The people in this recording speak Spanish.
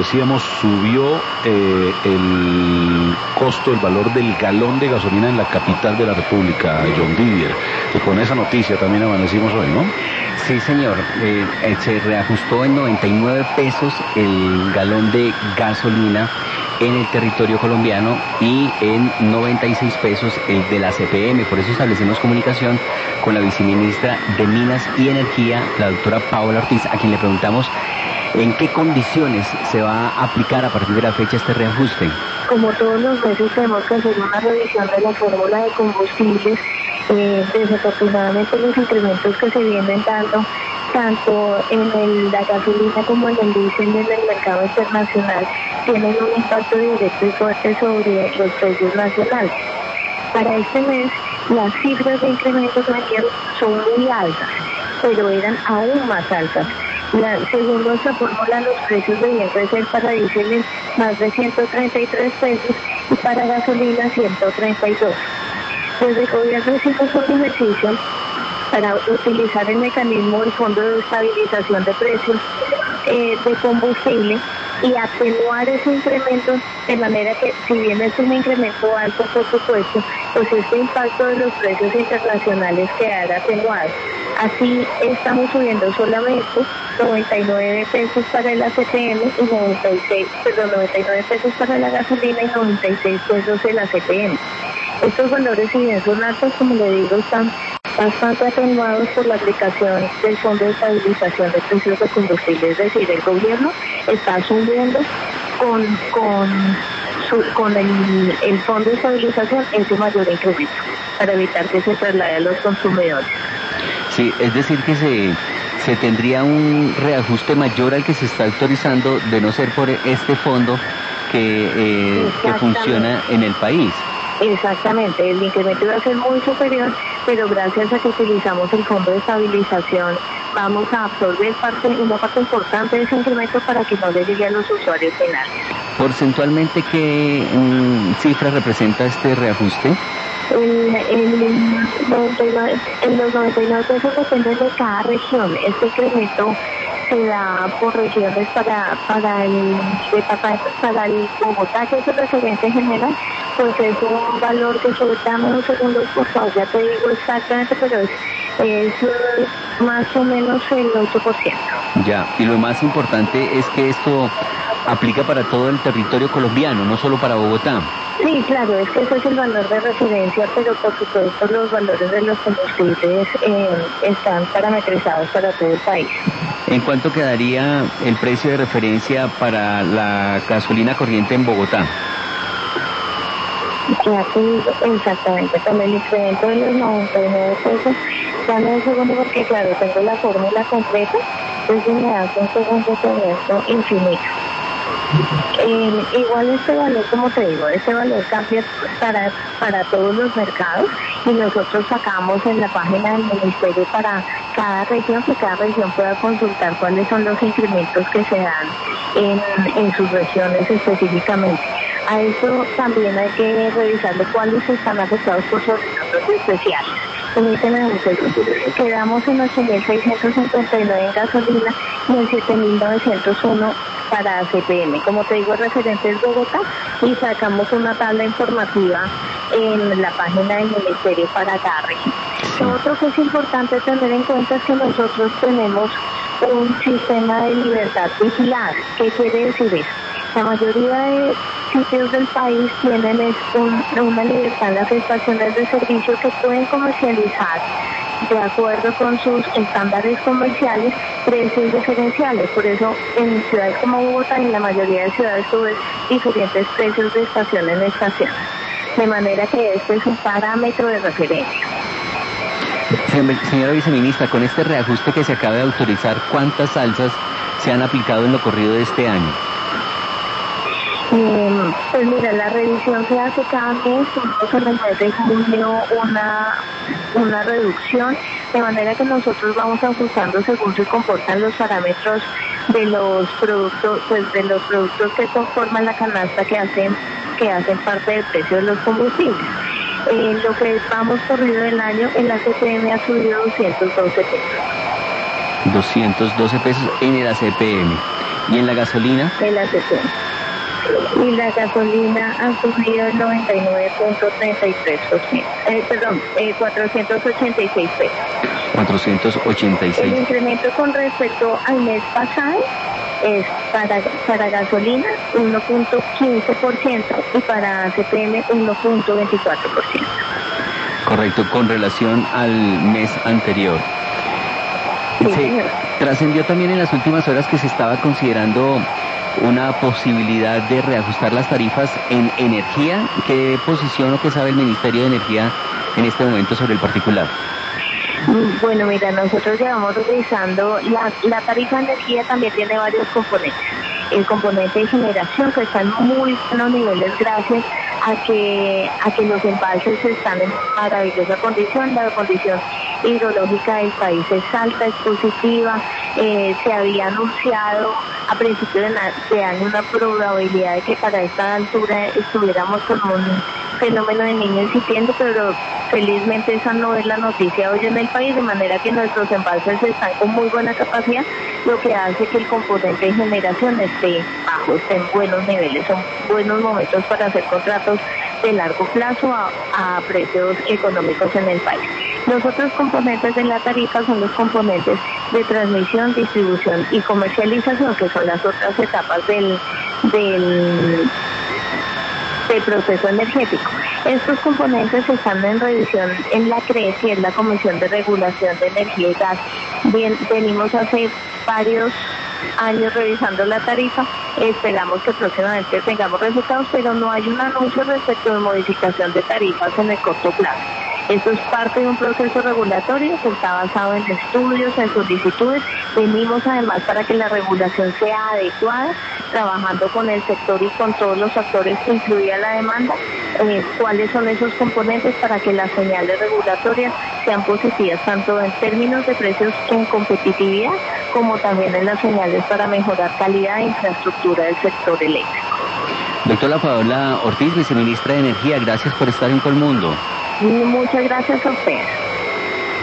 decíamos, subió el costo, el valor del galón de gasolina en la capital de la República, John Didier. Y con esa noticia también amanecimos hoy, ¿no? Sí, señor. Se reajustó en 99 pesos el galón de gasolina en el territorio colombiano y en 96 pesos el de la CPM. Por eso establecemos comunicación con la viceministra de Minas y Energía, la doctora Paola Ortiz, a quien le preguntamos en qué condiciones se va a aplicar a partir de la fecha este reajuste. Como todos los meses tenemos que hacer una revisión de la fórmula de combustibles. Desafortunadamente los incrementos que se vienen dando tanto en la gasolina como en el diésel en el mercado internacional tienen un impacto directo y fuerte sobre los precios nacionales. Para este mes las cifras de incrementos son muy altas, pero eran aún más altas. Según nuestra fórmula, los precios debían crecer para diésel en más de 133 pesos y para gasolina 132. Desde el gobierno hicimos un ejercicio para utilizar el mecanismo del Fondo de Estabilización de Precios de combustible y atenuar ese incremento, de manera que, si bien es un incremento alto, por supuesto, pues este impacto de los precios internacionales quedará atenuado. Así estamos subiendo solamente 99 pesos para la CPM y 99 pesos para la gasolina y 96 pesos de la CPM. Estos valores, si bien son altos, como le digo, están bastante atenuados por la aplicación del Fondo de Estabilización de Precios de Combustible. Es decir, el gobierno está asumiendo con el Fondo de Estabilización ese mayor incremento para evitar que se traslade a los consumidores. Sí, es decir que se tendría un reajuste mayor al que se está autorizando de no ser por este fondo que funciona en el país. Exactamente, el incremento va a ser muy superior, pero gracias a que utilizamos el Fondo de Estabilización vamos a absorber una parte importante de ese incremento para que no le llegue a los usuarios finales. ¿Porcentualmente qué cifra representa este reajuste? Los 99 pesos dependen de cada región. Este incremento se da por regiones para el Bogotá, que es el referente general, pues es un valor que dame unos segundos, por favor, ya te digo exactamente, pero es más o menos el 8%. Ya, y lo más importante es que esto aplica para todo el territorio colombiano, no solo para Bogotá. Sí, claro, es que ese es el valor de referencia, pero por supuesto los valores de los combustibles están parametrizados para todo el país. ¿En cuánto quedaría el precio de referencia para la gasolina corriente en Bogotá? Ya te digo exactamente, con el incremento de los 99 pesos, dame un segundo porque claro, tengo la fórmula completa, entonces me das un segundo con esto infinito. Igual este valor, como te digo, este valor cambia para todos los mercados y nosotros sacamos en la página del Ministerio para cada región, que cada región pueda consultar cuáles son los incrementos que se dan en sus regiones específicamente. A eso también hay que revisarle cuáles están afectados por sobrenombre especiales. Permíteme un segundo. Quedamos en 8.659 en gasolina y en 7.901 para CPM. Como te digo, el referente es Bogotá y sacamos una tabla informativa en la página del Ministerio para cada región. Lo otro que es importante tener en cuenta es que nosotros tenemos un sistema de libertad vigilada. ¿Qué quiere decir eso? La mayoría de sitios del país tienen una libertad en las estaciones de servicio que pueden comercializar de acuerdo con sus estándares comerciales, precios diferenciales. Por eso en ciudades como Bogotá y en la mayoría de ciudades tú ves diferentes precios de estación en estación. De manera que este es un parámetro de referencia. Señora viceministra, con este reajuste que se acaba de autorizar, ¿cuántas alzas se han aplicado en lo corrido de este año? Pues mira, la revisión se hace cada mes, tuvimos en el mes de junio una reducción, de manera que nosotros vamos ajustando según se comportan los parámetros de los productos, pues de los productos que conforman la canasta que hacen parte del precio de los combustibles. Lo que vamos corrido del año, en la CPM ha subido 212 pesos. 212 pesos en el ACPM. ¿Y en la gasolina? En la CPM. Y la gasolina ha subido el 99.33%. 486 pesos. 486. El incremento con respecto al mes pasado es para gasolina 1.15% y para CPM 1.24%. Correcto, con relación al mes anterior. Sí, trascendió también en las últimas horas que se estaba considerando una posibilidad de reajustar las tarifas en energía. ¿Qué posición o qué sabe el Ministerio de Energía en este momento sobre el particular? Bueno, mira, nosotros llevamos revisando, la tarifa de energía también tiene varios componentes. El componente de generación que está en muy buenos niveles gracias a que los embalses están en maravillosa condición. La condición hidrológica del país es alta, es positiva. Se había anunciado a principios de año una probabilidad de que para esta altura estuviéramos con un fenómeno de niño incipiente, pero felizmente esa no es la noticia hoy en el país, de manera que nuestros embalses están con muy buena capacidad, lo que hace que el componente de generación esté bajo, esté en buenos niveles. Son buenos momentos para hacer contratos de largo plazo a precios económicos en el país. Los otros componentes de la tarifa son los componentes de transmisión, distribución y comercialización, que son las otras etapas del proceso energético. Estos componentes están en revisión en la CREC, que es la Comisión de Regulación de Energía y Gas. Venimos hace varios años revisando la tarifa, esperamos que próximamente tengamos resultados, pero no hay un anuncio respecto de modificación de tarifas en el corto plazo. Esto es parte de un proceso regulatorio que está basado en estudios, en solicitudes. Venimos además para que la regulación sea adecuada, trabajando con el sector y con todos los actores, incluida la demanda, cuáles son esos componentes para que las señales regulatorias sean positivas, tanto en términos de precios en competitividad, como también en las señales para mejorar calidad e infraestructura del sector eléctrico. Doctora Paola Ortiz, viceministra de Energía, gracias por estar en Colmundo. Muchas gracias a ustedes.